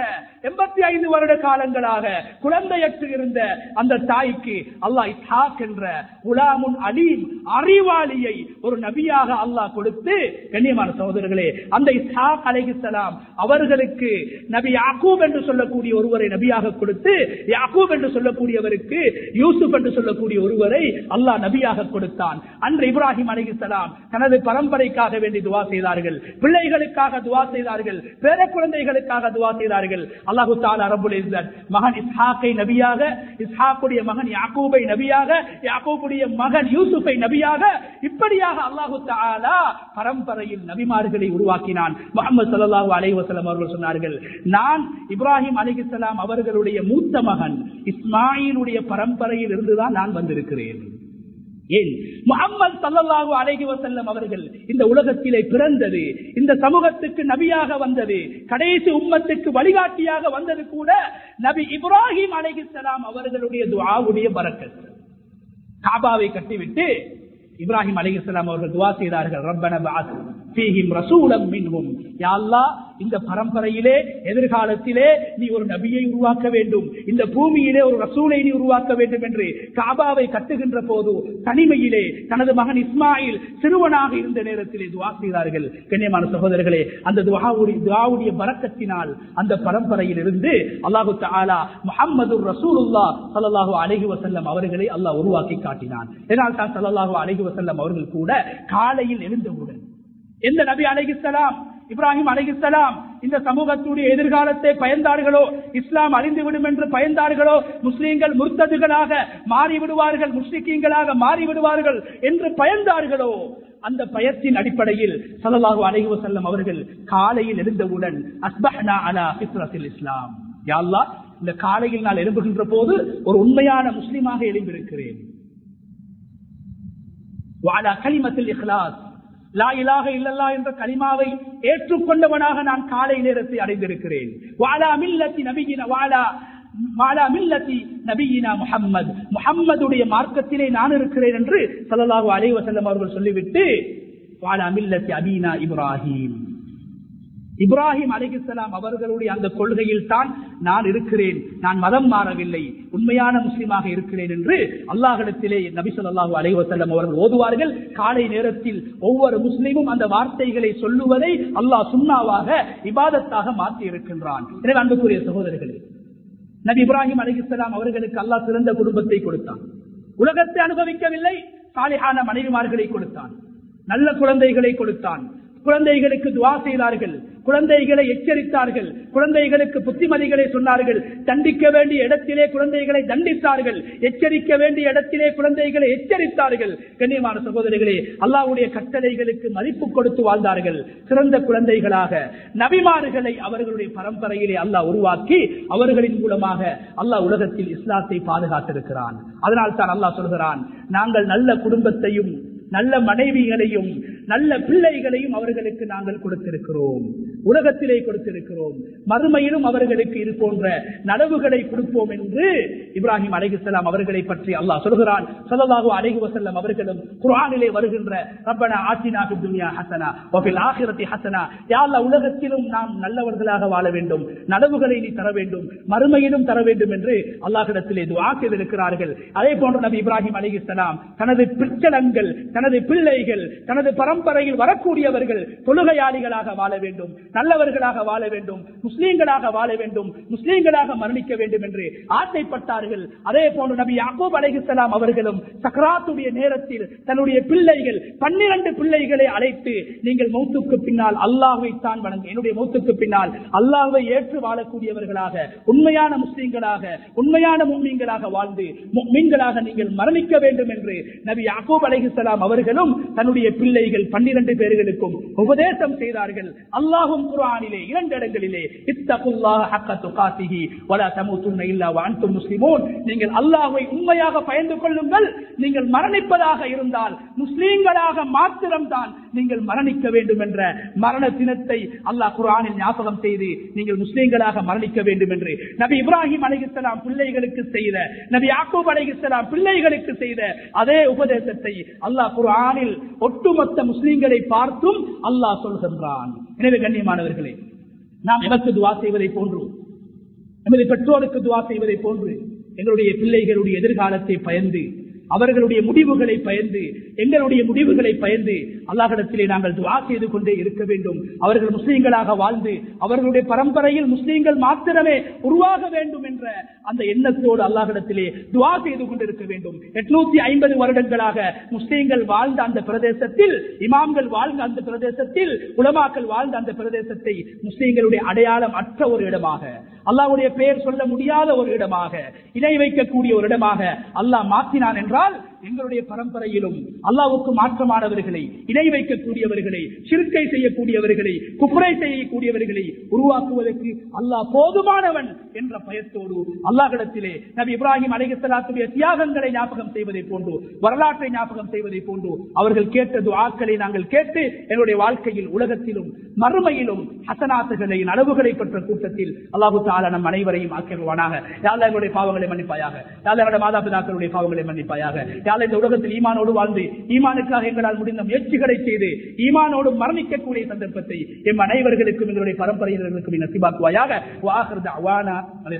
85 வருட காலங்களாக குழந்தையற்று இருந்த அந்த தாய்க்கு அல்லாஹ் இஸ்ஹாக் என்ற குலாமுன் அலீம், அறிவாளியை ஒரு நபியாக அல்லாஹ் கொடுத்து, கண்ணியமான சகோதரர்களே, அந்த இஸ்ஹாக் அலைஹிஸ்ஸலாம் அவர்களுக்கு நபி யாக்கூப் என்று சொல்லக்கூடிய ஒருவரை நபியாக கொடுத்து, யாக்கூப் என்று சொல்லக்கூடியவருக்கு யூசுப் என்று சொல்லக்கூடிய ஒருவரை அல்லாஹ் நபியாக கொடுத்தான். அன்று இப்ராஹிம் அலைஹிஸ்ஸலாம் தனது பரம்பரைக்காக வேண்டி துஆ செய்தார்கள், பிள்ளைகளுக்காக துஆ செய்தார்கள், பேர குழந்தைகளுக்காக துஆ செய்தார்கள். அல்லாஹ் தஆலா ரப்புல் இஸ்ஸத் மகன் இஸ்ஹாக்கை நபியாக, இஸ்ஹாக்குடைய மகன் யாக்கூபை நபியாக, யாக்கூபுடைய மகன் யூசுஃபை நபியாக, இப்படியாக அல்லாஹ் தஆலா பரம்பரையில் நபிமார்களை உருவாக்கினான். முஹம்மது ஸல்லல்லாஹு அலைஹி வஸல்லம் அவர்கள் சொன்னார்கள், நான் இப்ராஹிம் அலைஹிஸ்ஸலாம் அவர்களுடைய மூத்த மகன் இஸ்மாயிலுடைய பரம்பரையில் இருந்துதான் நான் வந்திருக்கிறேன். ஏன் முஹம்மது ஸல்லல்லாஹு அலைஹி வஸல்லம் அவர்கள் இந்த உலகத்திலே பிறந்தது, இந்த சமூகத்துக்கு நபியாக வந்தது, கடைசி உம்மத்துக்கு வழிகாட்டியாக வந்தது கூட நபி இப்ராஹிம் அலைஹிஸ்ஸலாம் அவர்களுடைய துஆவுடைய பரக்கத். காபாவை கட்டிவிட்டு இப்ராஹிம் அலைஹிஸ்ஸலாம் அவர்கள் துஆ செய்தார்கள், ரப்பனா பஅத் ஃபீஹிம் ரசூலம் மின்ஹும். யா அல்லாஹ், இந்த பரம்பரையிலே எதிர்காலத்திலே நீ ஒரு நபியை உருவாக்க வேண்டும், இந்த பூமியிலே ஒரு ரசூலை நீ உருவாக்க வேண்டும் என்று காபாவை கட்டுகின்ற போது தனிமையிலே தனது மகன் இஸ்மாயில் சிறுவனாக இருந்த நேரத்திலே துஆ செய்தார்கள். கண்ணியமான சகோதரர்களே, அந்த துஆவுடைய பரக்கத்தினால் அந்த பரம்பரையில் இருந்து அல்லாஹு தஆலா முஹம்மதுர் ரசூலுல்லாஹ் ஸல்லல்லாஹு அலைஹி வஸல்லம் அவர்களை அல்லாஹ் உருவாக்கி காட்டினான். இதனால் தான் ஸல்லல்லாஹு அலைஹி வஸல்லம் அவர்கள் கூட காலையில் எழுந்தவுடன் எந்த நபி அலைஹிஸ்ஸலாம், இப்ராஹிம் அலைஹிஸ்ஸலாம் இந்த சமூகத்துடைய எதிர்காலத்தை பயந்தார்களோ, இஸ்லாம் அழிந்துவிடும் என்று பயந்தார்களோ, முஸ்லீம்கள் முர்த்ததுகளாக மாறிவிடுவார்கள், முஸ்லிக்கீன்களாக மாறிவிடுவார்கள் என்று பயந்தார்களோ, அந்த பயத்தின் அடிப்படையில் ஸல்லல்லாஹு அலைஹி வஸல்லம் அவர்கள் காலையில் எழுந்தவுடன் அஸ்பஹ்னா அலா ஃபித்ரத்தில் இஸ்லாம், யா அல்லாஹ், இந்த காலையில் நான் எழும்புகின்ற போது ஒரு உண்மையான முஸ்லிமாக எழும்பியிருக்கிறேன். வஅலா கலிமத்தில் இக்லாஸ், லா இலாஹ இல்லல்லாஹ் என்ற கலிமாவை ஏற்றுக்கொண்டவனாக நான் காலை நேரத்தை அடைந்திருக்கிறேன். வஅலா மில்லத்தி நபியினா வஅலா மில்லத்தி நபியினா முஹம்மத், முஹம்மதுடைய மார்க்கத்திலே நான் இருக்கிறேன் என்று ஸல்லல்லாஹு அலைஹி வஸல்லம் அவர்கள் சொல்லிவிட்டு வஅலா மில்லத்தி அபீனா இப்ராஹிம், இப்ராஹிம் அலைஹிஸ்ஸலாம் அவர்களுடைய அந்த கொள்கையில் தான் நான் இருக்கிறேன், நான் மதம் மாறவில்லை, உண்மையான முஸ்லிமாக இருக்கிறேன் என்று அல்லாஹ்விடத்திலே நபி ஸல்லல்லாஹு அலைஹி வஸல்லம் அவர்கள் ஓதுவார்கள். காலை நேரத்தில் ஒவ்வொரு முஸ்லிமும் அந்த வார்த்தைகளை சொல்லுவதை அல்லாஹ் சுன்னாவாக இபாதத்தாக மாற்றி இருக்கின்றான். எனவே அன்புக்குரிய சகோதரர்களே, நபி இப்ராஹிம் அலைஹிஸ்ஸலாம் அவர்களுக்கு அல்லாஹ் சிறந்த குடும்பத்தை கொடுத்தான். உலகத்தை அனுபவிக்கவில்லை, சாலிஹான மனைவிமார்களை கொடுத்தான், நல்ல குழந்தைகளை கொடுத்தான். குழந்தைகளுக்கு துஆ செய்தார்கள், குழந்தைகளை எச்சரித்தார்கள், குழந்தைகளுக்கு புத்திமதிகளை சொன்னார்கள், தண்டிக்க வேண்டிய இடத்திலே குழந்தைகளை தண்டித்தார்கள், எச்சரிக்க வேண்டிய இடத்திலே குழந்தைகளை எச்சரித்தார்கள். கண்ணியமான சகோதரிகளே, அல்லாஹ்வுடைய கட்டளைகளுக்கு மதிப்பு கொடுத்து வாழ்ந்தார்கள். சிறந்த குழந்தைகளாக நபிமார்களை அவர்களுடைய பரம்பரையிலே அல்லாஹ் உருவாக்கி அவர்களின் மூலமாக அல்லாஹ் உலகத்தில் இஸ்லாத்தை பாதுகாத்திருக்கிறான். அதனால் தான் அல்லாஹ் சொல்கிறான், நாங்கள் நல்ல குடும்பத்தையும் நல்ல மனைவிகளையும் நல்ல பிள்ளைகளையும் அவர்களுக்கு நாங்கள் கொடுத்திருக்கிறோம், உலகத்திலே கொடுத்திருக்கிறோம், மறுமையிலும் அவர்களுக்கு இது போன்ற நலவுகளை கொடுப்போம் என்று இப்ராஹிம் அலைஹிஸ்ஸலாம் அவர்களை பற்றி அல்லாஹ் சொல்கிறான். ஸல்லல்லாஹு அலைஹி வஸல்லம் அவர்களும் குர்ஆனிலே வருகின்ற ரப்பனா ஆத்தினா ஃபித் துன்யா ஹஸனா வ ஃபில் ஆখিরাতি ஹஸனா, யா அல்லாஹ், உலகத்திலும் நாம் நல்லவர்களாக வாழ வேண்டும், நலவுகளை நீ தர வேண்டும், மறுமையிலும் தர வேண்டும் என்று அல்லாஹ்விடத்திலே துஆ செய்திருக்கிறார்கள். அதே போன்று நபி இப்ராஹிம் அலைஹிஸ்ஸலாம் தனது பிச்சலங்கள், தனது பிள்ளைகள், தனது பரம்பரையில் வரக்கூடியவர்கள் தொழுகையாளிகளாக வாழ வேண்டும், நல்லவர்களாக வாழ வேண்டும், முஸ்லீம்களாக வாழ வேண்டும், முஸ்லீம்களாக மரணிக்க வேண்டும் என்று ஆசைப்பட்டார்கள். அதே போன்று நபி யாக்கூப் அலைஹிஸ்ஸலாம் அவர்களும் சக்ராத்துடைய நேரத்தில் தன்னுடைய பிள்ளைகள் 12 பிள்ளைகளை அழைத்து, நீங்கள் மௌத்துக்கு பின்னால் அல்லாஹ்வை தான் வணங்க, என்னுடைய மௌத்துக்கு பின்னால் அல்லாஹ்வை ஏற்று வாழக்கூடியவர்களாக, உண்மையான முஸ்லீம்களாக, உண்மையான முஃமின்களாக வாழ்ந்து முஃமின்களாக நீங்கள் மரணிக்க வேண்டும் என்று நபி யாக்கூப் அலைஹிஸ்ஸலாம் அவர்களும் தன்னுடைய பிள்ளைகள் 12 பேர்களுக்கும் உபதேசம் செய்தார்கள். அல்லாஹ்வும் குர்ஆனிலே 2 இடங்களிலே இத்தகுல்லாஹ ஹக்க துகாத்திஹி வலா தமூதுன்ன இல்லா வ அன்தும் முஸ்லிமூன், நீங்கள் அல்லாஹ்வை உண்மையாக பயந்து கொள்ளுங்கள், நீங்கள் மரணிப்பதாக இருந்தால் முஸ்லீம்களாக மாத்திரம்தான் நீங்கள் மரணிக்க வேண்டும் என்ற மரண தினத்தை அல்லாஹ் குர்ஆனில் ஞாபகம் செய்து நீங்கள் முஸ்லீம்களாக மரணிக்க வேண்டும் என்று நபி இப்ராஹிம் அலைஹிஸ்ஸலாம் பிள்ளைகளுக்கு செய்த, நபி யாக்கூப் அலைஹிஸ்ஸலாம் பிள்ளைகளுக்கு செய்த அதே உபதேசத்தை அல்லாஹ் குர்ஆனில் ஒட்டுமொத்த முஸ்லிம்களை பார்த்தும் அல்லாஹ் சொல்கின்றான். எனவே கண்ணியமானவர்களே, நாம் எமக்கு துஆ செய்வதை போன்று, நமது பெற்றோருக்கு துஆ செய்வதை போன்று, எங்களுடைய பிள்ளைகளுடைய எதிர்காலத்தை பயந்து, அவர்களுடைய முடிவுகளை பயந்து, எங்களுடைய முடிவுகளை பயந்து அல்லாஹ்விடத்திலே நாங்கள் துஆ செய்து கொண்டே இருக்க வேண்டும். அவர்கள் முஸ்லீம்களாக வாழ்ந்து அவர்களுடைய பரம்பரையில் முஸ்லீம்கள் மாத்திரமே உருவாக வேண்டும் என்ற அந்த எண்ணத்தோடு அல்லாஹ்விடத்திலே துஆ செய்து கொண்டிருக்க வேண்டும். 850 வருடங்களாக முஸ்லீம்கள் வாழ்ந்த அந்த பிரதேசத்தில், இமாம்கள் வாழ்ந்த அந்த பிரதேசத்தில், உலமாக்கள் வாழ்ந்த அந்த பிரதேசத்தை முஸ்லீம்களுடைய அடையாளம் அற்ற ஒரு இடமாக, அல்லாஹ்வுடைய பெயர் சொல்ல முடியாத ஒரு இடமாக, இணை வைக்கக்கூடிய ஒரு இடமாக அல்லாஹ் மாற்றினான் என்றால், எங்களுடைய பரம்பரையிலும் அல்லாஹ்வுக்கு மாற்றமானவர்களை, இணை வைக்கக்கூடியவர்களை, ஷிர்கை செய்யக்கூடியவர்களை, குஃப்ரை செய்யக்கூடியவர்களை உருவாக்குவதற்கு அல்லாஹ் போதுமானவன் என்ற பயத்தோடு அல்லாஹ்விடத்திலே நபி இப்ராஹிம் அலைஹிஸ்ஸலாத்துடைய தியாகங்களை ஞாபகம் செய்வதை போன்று, வரலாற்றை ஞாபகம் செய்வதை போன்று அவர்கள் கேட்ட துஆக்களை நாங்கள் கேட்டு எங்களுடைய வாழ்க்கையில், உலகத்திலும் மறுமையிலும் ஹஸனாத்துகளை, நலவுகளை பெற்ற கூட்டத்தில் அல்லாஹ் தஆலா நம் அனைவரையும் ஆக்கிடுவானாக. யா அல்லாஹ், எங்களுடைய பாவங்களை மன்னிப்பாயாக. யா அல்லாஹ், எங்களுடைய மாதாபிதாக்களுடைய பாவங்களை மன்னிப்பாயாக. யா யாழ் இந்த உலகத்தில் ஈமானோடு வாழ்ந்து ஈமானுக்காக எங்களால் முடிந்த முயற்சிகளை செய்து ஈமானோடு மரணிக்கக்கூடிய சந்தர்ப்பத்தை எம் அனைவர்களுக்கும் எங்களுடைய பரம்பரையினர்களுக்கும் நசிபாக்குவாயாக.